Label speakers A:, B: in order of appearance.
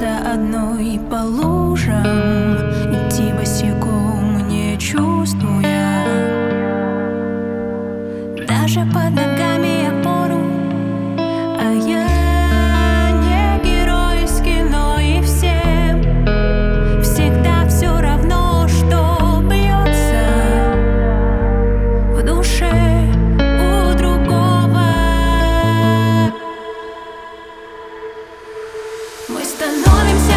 A: кататься одной по лужам, идти босиком, не чувствуя даже под ногами опору. А я не герой из кино, и всем всегда все равно, что бьется в душе у другого. Мы становимся